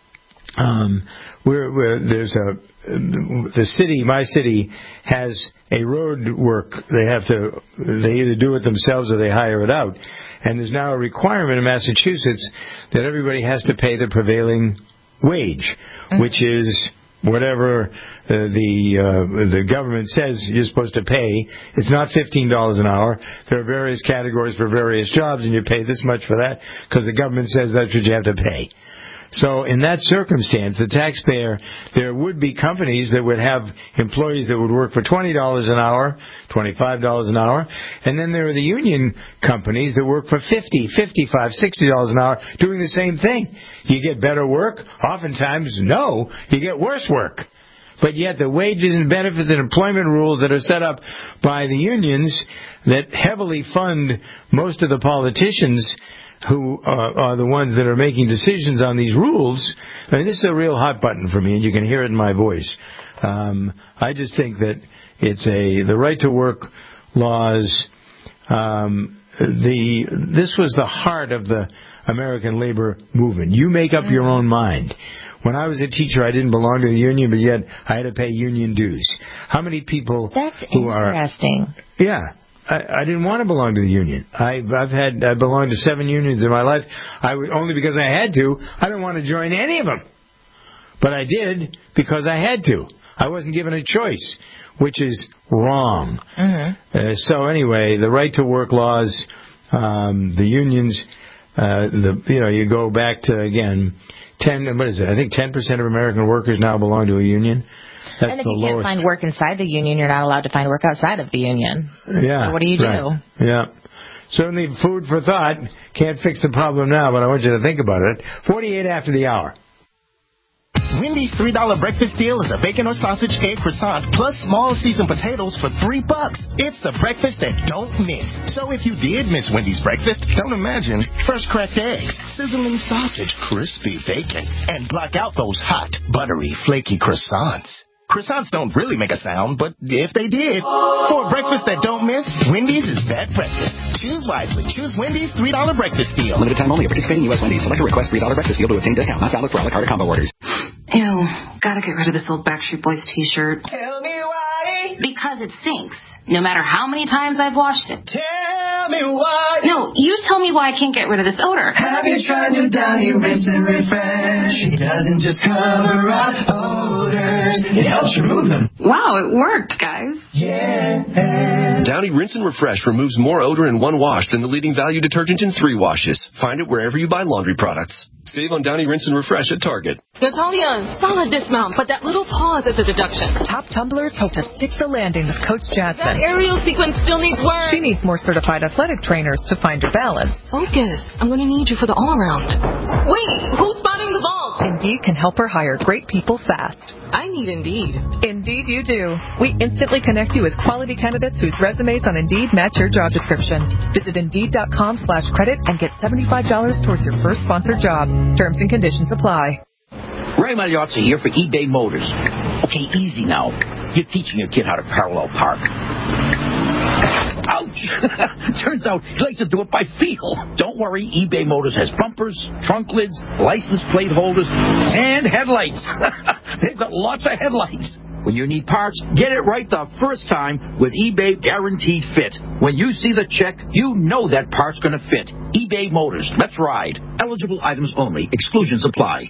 Speaker 2: My city has a road work. They either do it themselves or they hire it out. And there's now a requirement in Massachusetts that everybody has to pay the prevailing wage, which is whatever the government says you're supposed to pay. It's not $15 an hour. There are various categories for various jobs, and you pay this much for that because the government says that's what you have to pay. So in that circumstance, the taxpayer, there would be companies that would have employees that would work for $20 an hour, $25 an hour, and then there are the union companies that work for $50, $55, $60 an hour doing the same thing. You get better work? Oftentimes, no. You get worse work. But yet the wages and benefits and employment rules that are set up by the unions that heavily fund most of the politicians who are the ones that are making decisions on these rules. I mean, this is a real hot button for me, and you can hear it in my voice. I just think that it's the right to work laws. This was the heart of the American labor movement. You make up your own mind. When I was a teacher, I didn't belong to the union, but yet I had to pay union dues. How many people who are...
Speaker 15: That's interesting.
Speaker 2: Yeah. I didn't want to belong to the union. I belonged to 7 unions in my life. Only because I had to. I didn't want to join any of them. But I did because I had to. I wasn't given a choice, which is wrong. Mm-hmm. So anyway, the right to work laws, the unions, you go back to, again, 10 of American workers now belong to a union. That's
Speaker 15: and if you can't find work inside the union, you're not allowed to find work outside of the union.
Speaker 2: Yeah.
Speaker 15: So what do you do?
Speaker 2: Right. Yeah. Certainly food for thought. Can't fix the problem now, but I want you to think about it. 48 after the hour.
Speaker 5: Wendy's $3 breakfast deal is a bacon or sausage egg croissant plus small seasoned potatoes for $3. It's the breakfast that don't miss. So if you did miss Wendy's breakfast, don't imagine fresh cracked eggs, sizzling sausage, crispy bacon, and block out those hot, buttery, flaky croissants. Croissants don't really make a sound, but if they did, for a breakfast that don't miss, Wendy's is that breakfast. Choose wisely. Choose Wendy's $3 breakfast deal.
Speaker 6: Limited time only. Participating U.S. Wendy's. Select a request $3 breakfast deal to obtain discount. Not valid for a la carte or combo orders.
Speaker 7: Ew, gotta get rid of this old Backstreet Boys t-shirt.
Speaker 5: Tell me why.
Speaker 7: Because it stinks. No matter how many times I've washed it.
Speaker 5: Tell me why.
Speaker 7: No, you tell me why I can't get rid of this odor.
Speaker 5: Have you tried new Downy Rinse and Refresh? It doesn't just cover up odors, it helps remove them.
Speaker 7: Wow, it worked, guys.
Speaker 5: Yeah.
Speaker 9: Downy Rinse and Refresh removes more odor in 1 wash than the leading value detergent in 3 washes. Find it wherever you buy laundry products. Save on Downy Rinse and Refresh at Target.
Speaker 10: Natalia, solid dismount, but that little pause is a deduction.
Speaker 11: Top tumblers hope to stick the landing with Coach Jasmine.
Speaker 10: That aerial sequence still needs work.
Speaker 11: She needs more certified athletic trainers to find her balance.
Speaker 10: Focus. I'm going to need you for the all-around. Wait, who's spotting the vault?
Speaker 11: Indeed can help her hire great people fast.
Speaker 10: I need Indeed.
Speaker 11: Indeed you do. We instantly connect you with quality candidates whose resumes on Indeed match your job description. Visit Indeed.com/credit and get $75 towards your first sponsored job. Terms and conditions apply.
Speaker 6: Ray Magliozzi here for eBay Motors. Okay, easy now. You're teaching your kid how to parallel park. Ouch! Turns out he likes to do it by feel. Don't worry, eBay Motors has bumpers, trunk lids, license plate holders, and headlights. They've got lots of headlights. When you need parts, get it right the first time with eBay Guaranteed Fit. When you see the check, you know that part's going to fit. eBay Motors. Let's ride. Eligible items only. Exclusions apply.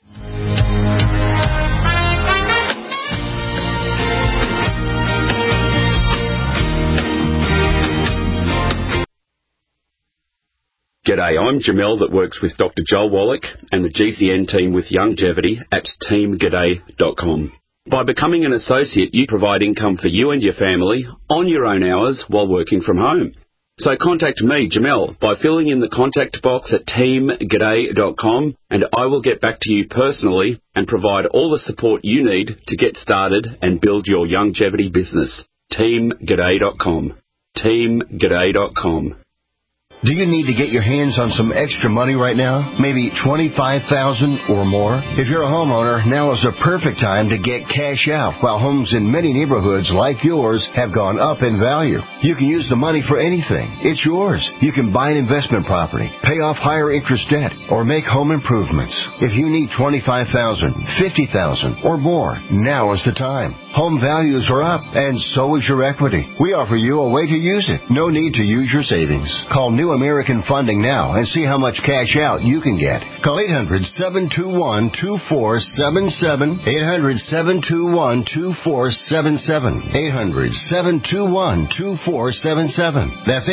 Speaker 26: G'day, I'm Jamel that works with Dr. Joel Wallach and the GCN team with Longevity at teamg'day.com. By becoming an associate, you provide income for you and your family on your own hours while working from home. So contact me, Jamel, by filling in the contact box at teamg'day.com and I will get back to you personally and provide all the support you need to get started and build your longevity business. teamg'day.com. teamg'day.com.
Speaker 4: Do you need to get your hands on some extra money right now? Maybe $25,000 or more? If you're a homeowner, now is the perfect time to get cash out while homes in many neighborhoods like yours have gone up in value. You can use the money for anything. It's yours. You can buy an investment property, pay off higher interest debt, or make home improvements. If you need $25,000, $50,000, or more, now is the time. Home values are up, and so is your equity. We offer you a way to use it. No need to use your savings. Call New American Funding now and see how much cash out you can get. Call 800-721-2477. 800-721-2477. 800-721-2477. That's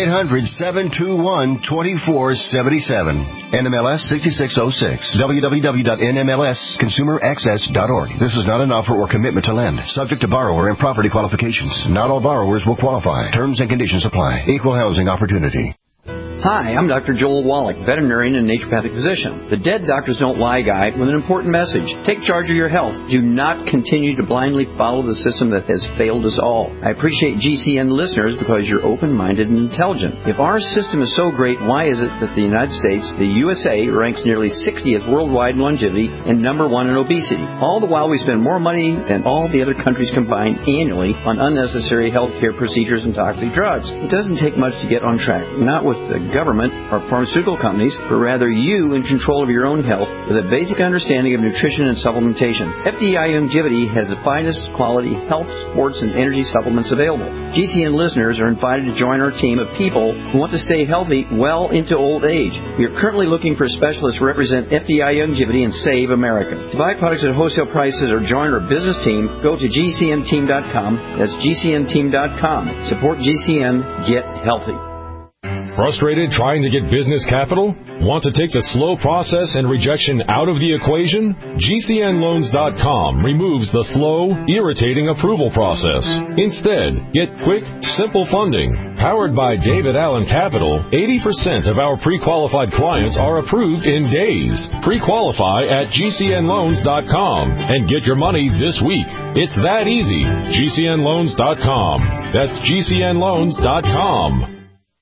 Speaker 4: 800-721-2477. NMLS 6606. www.nmlsconsumeraccess.org. This is not an offer or commitment to lend. Subject to borrower and property qualifications. Not all borrowers will qualify. Terms and conditions apply. Equal housing opportunity.
Speaker 12: Hi, I'm Dr. Joel Wallach, veterinarian and naturopathic physician. The Dead Doctors Don't Lie guy with an important message. Take charge of your health. Do not continue to blindly follow the system that has failed us all. I appreciate GCN listeners because you're open-minded and intelligent. If our system is so great, why is it that the United States, the USA, ranks nearly 60th worldwide in longevity and number 1 in obesity? All the while we spend more money than all the other countries combined annually on unnecessary health care procedures and toxic drugs. It doesn't take much to get on track. Not with the government or pharmaceutical companies, but rather you in control of your own health with a basic understanding of nutrition and supplementation. FDI Longevity has the finest quality health, sports, and energy supplements available. GCN listeners are invited to join our team of people who want to stay healthy well into old age. We are currently looking for specialists to represent FDI Longevity and Save America. To buy products at wholesale prices or join our business team, go to GCNteam.com. That's GCNteam.com. Support GCN. Get healthy.
Speaker 13: Frustrated trying to get business capital? Want to take the slow process and rejection out of the equation? GCNloans.com removes the slow, irritating approval process. Instead, get quick, simple funding. Powered by David Allen Capital, 80% of our pre-qualified clients are approved in days. Pre-qualify at GCNloans.com and get your money this week. It's that easy. GCNloans.com. That's GCNloans.com.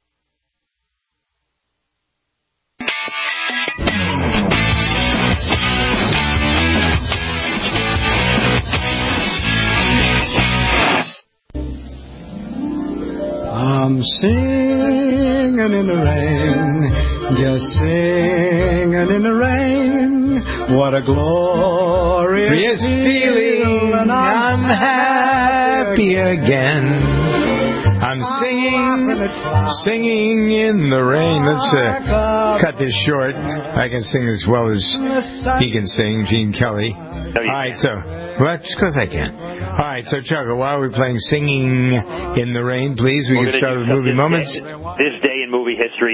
Speaker 14: I'm singing in the rain, just singing in the rain. What a glorious feeling, and I'm happy again.
Speaker 2: I'm singing in the rain. Let's cut this short. I can sing as well as he can sing, Gene Kelly. All right, so, well, just because I can. All right, so, Chugga, why are we playing Singing in the Rain, please? We can start with movie moments.
Speaker 16: This day in movie history,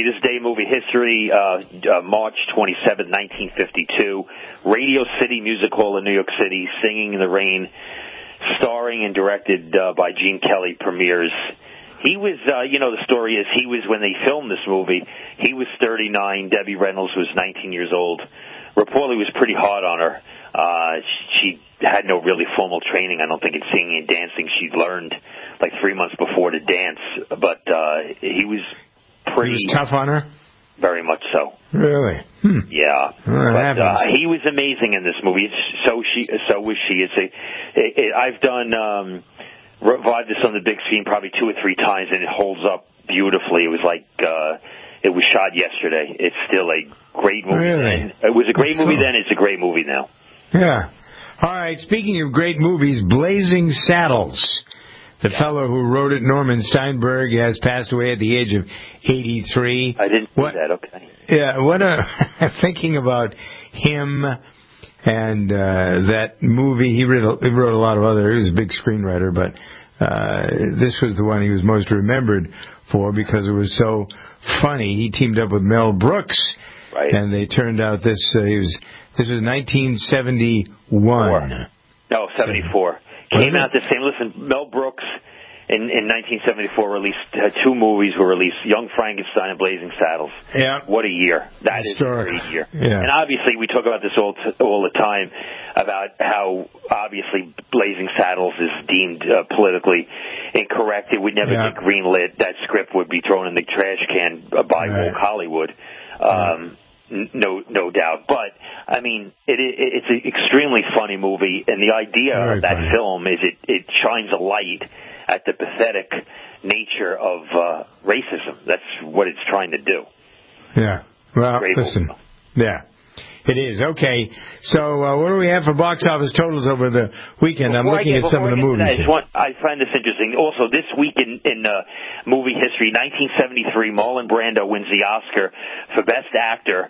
Speaker 16: March 27, 1952, Radio City Music Hall in New York City, Singing in the Rain, starring and directed by Gene Kelly, premieres. He was, the story is he was, when they filmed this movie, he was 39, Debbie Reynolds was 19 years old. Reportedly was pretty hard on her. She had no really formal training, I don't think, in singing and dancing. She'd learned like 3 months before to dance, but he was pretty...
Speaker 2: He was tough on her?
Speaker 16: Very much so.
Speaker 2: Really?
Speaker 16: Yeah.
Speaker 2: Well,
Speaker 16: but he was amazing in this movie. So was she. I've done... revived this on the big screen probably 2 or 3 times, and it holds up beautifully. It was like it was shot yesterday. It's still a great movie.
Speaker 2: Really?
Speaker 16: It was a great movie then. It's a great movie now.
Speaker 2: Yeah. All right, speaking of great movies, Blazing Saddles. The fellow who wrote it, Norman Steinberg, has passed away at the age of 83.
Speaker 16: I didn't see that, okay.
Speaker 2: Yeah, thinking about him and that movie, he wrote a lot of other, he was a big screenwriter, but this was the one he was most remembered for because it was so funny. He teamed up with Mel Brooks,
Speaker 16: right,
Speaker 2: and they turned out this was 1971.
Speaker 16: No, 74. Came out the same. Listen, Mel Brooks in 1974 released 2 movies were released: Young Frankenstein and Blazing Saddles.
Speaker 2: Yeah.
Speaker 16: What a year! That is a great year.
Speaker 2: Yeah.
Speaker 16: And obviously, we talk about this all the time. about how obviously Blazing Saddles is deemed politically incorrect. It would never get greenlit. That script would be thrown in the trash can by woke Hollywood. No doubt. But, I mean, it's an extremely funny movie, and the idea of that film is it shines a light at the pathetic nature of racism. That's what it's trying to do.
Speaker 2: Yeah. Well, listen. Yeah. It is. Okay. So what do we have for box office totals over the weekend? I'm looking at some of the movies.
Speaker 16: I find this interesting. Also, this week in movie history, 1973, Marlon Brando wins the Oscar for Best Actor.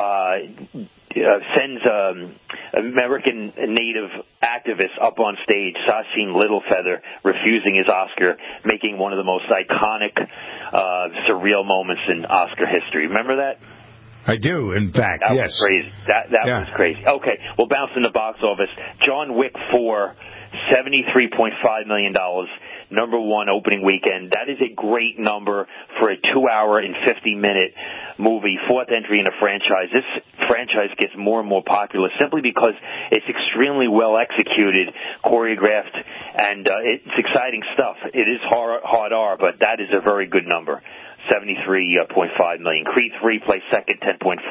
Speaker 16: Sends American Native activist up on stage, Sachin Littlefeather, refusing his Oscar, making one of the most iconic, surreal moments in Oscar history. Remember that?
Speaker 2: I do, in fact,
Speaker 16: that
Speaker 2: yes.
Speaker 16: Was crazy. That was crazy. Okay, we'll bounce in the box office. John Wick 4, $73.5 million, number one opening weekend. That is a great number for a 2-hour and 50-minute movie, fourth entry in a franchise. This franchise gets more and more popular simply because it's extremely well executed, choreographed, and it's exciting stuff. It is hard R, but that is a very good number. $73.5 million. Creed 3 plays second, 10.4.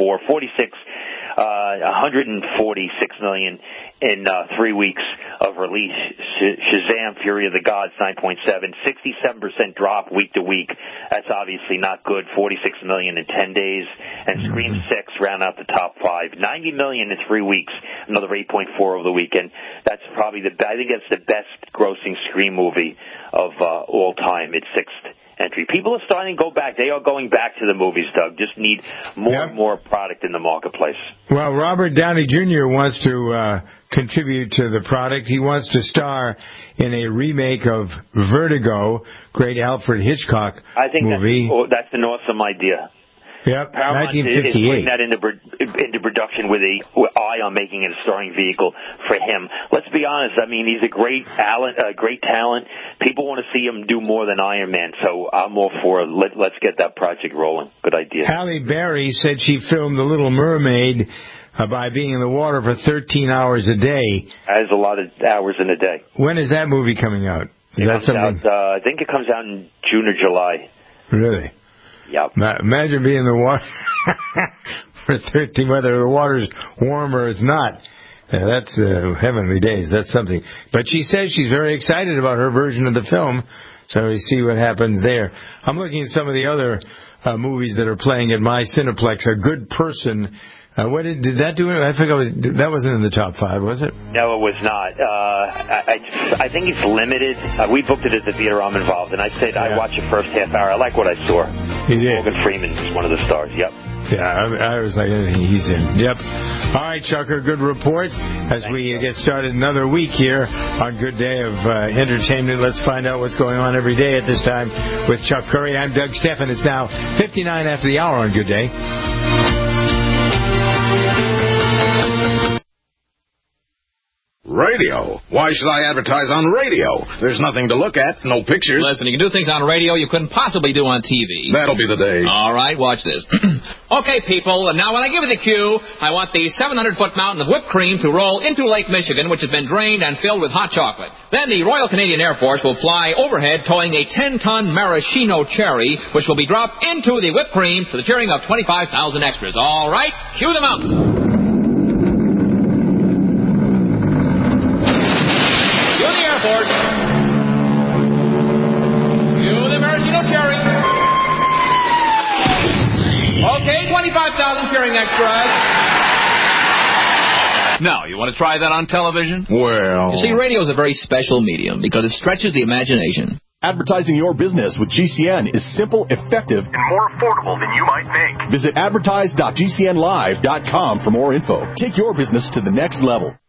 Speaker 16: 146 million in 3 weeks of release. Shazam! Fury of the Gods, 9.7. 67% drop week to week. That's obviously not good. 46 million in 10 days. And Scream 6 round out the top 5. 90 million in 3 weeks. Another 8.4 over the weekend. That's probably I think that's the best grossing Scream movie of all time. It's sixth entry. People are starting to go back. They are going back to the movies, Doug. Just need more and more product in the marketplace.
Speaker 2: Well, Robert Downey Jr. wants to contribute to the product. He wants to star in a remake of Vertigo, great Alfred Hitchcock movie.
Speaker 16: That's an awesome idea.
Speaker 2: Yep,
Speaker 16: Paramount
Speaker 2: 1958.
Speaker 16: is putting that into production with eye on making it a starring vehicle for him. Let's be honest. I mean, he's a great talent. People want to see him do more than Iron Man, so I'm all for it. Let's get that project rolling. Good idea.
Speaker 2: Halle Berry said she filmed The Little Mermaid by being in the water for 13 hours a day.
Speaker 16: That is a lot of hours in a day.
Speaker 2: When is that movie coming out?
Speaker 16: I think it comes out in June or July.
Speaker 2: Really?
Speaker 16: Yep.
Speaker 2: Imagine being in the water for 13, whether the water's warm or it's not. That's heavenly days. That's something. But she says she's very excited about her version of the film, so we see what happens there. I'm looking at some of the other movies that are playing at my Cineplex. A Good Person. What did that do? I forgot. That wasn't in the top 5, was it?
Speaker 16: No, it was not. I think it's limited. We booked it at the theater I'm involved, and I said I watched the first half hour. I like what I saw.
Speaker 2: You did.
Speaker 16: Morgan Freeman is one of the stars. Yep.
Speaker 2: Yeah, I was like, he's in. Yep. All right, Chucker, good report. As we get started another week here on Good Day of Entertainment, let's find out what's going on every day at this time with Chuck Curry. I'm Doug Steffen. It's now 59 after the hour on Good Day.
Speaker 17: Radio? Why should I advertise on radio? There's nothing to look at, no pictures.
Speaker 18: Listen, you can do things on radio you couldn't possibly do on TV.
Speaker 17: That'll be the day.
Speaker 18: All right, watch this. Okay, people, and now when I give you the cue, I want the 700-foot mountain of whipped cream to roll into Lake Michigan, which has been drained and filled with hot chocolate. Then the Royal Canadian Air Force will fly overhead towing a 10-ton maraschino cherry, which will be dropped into the whipped cream for the cheering of 25,000 extras. All right, cue the mountain. Okay, 25,000 cheering extras. Now, you want to try that on television?
Speaker 17: Well...
Speaker 18: You see, radio is a very special medium because it stretches the imagination.
Speaker 19: Advertising your business with GCN is simple, effective, and more affordable than you might think. Visit advertise.gcnlive.com for more info. Take your business to the next level.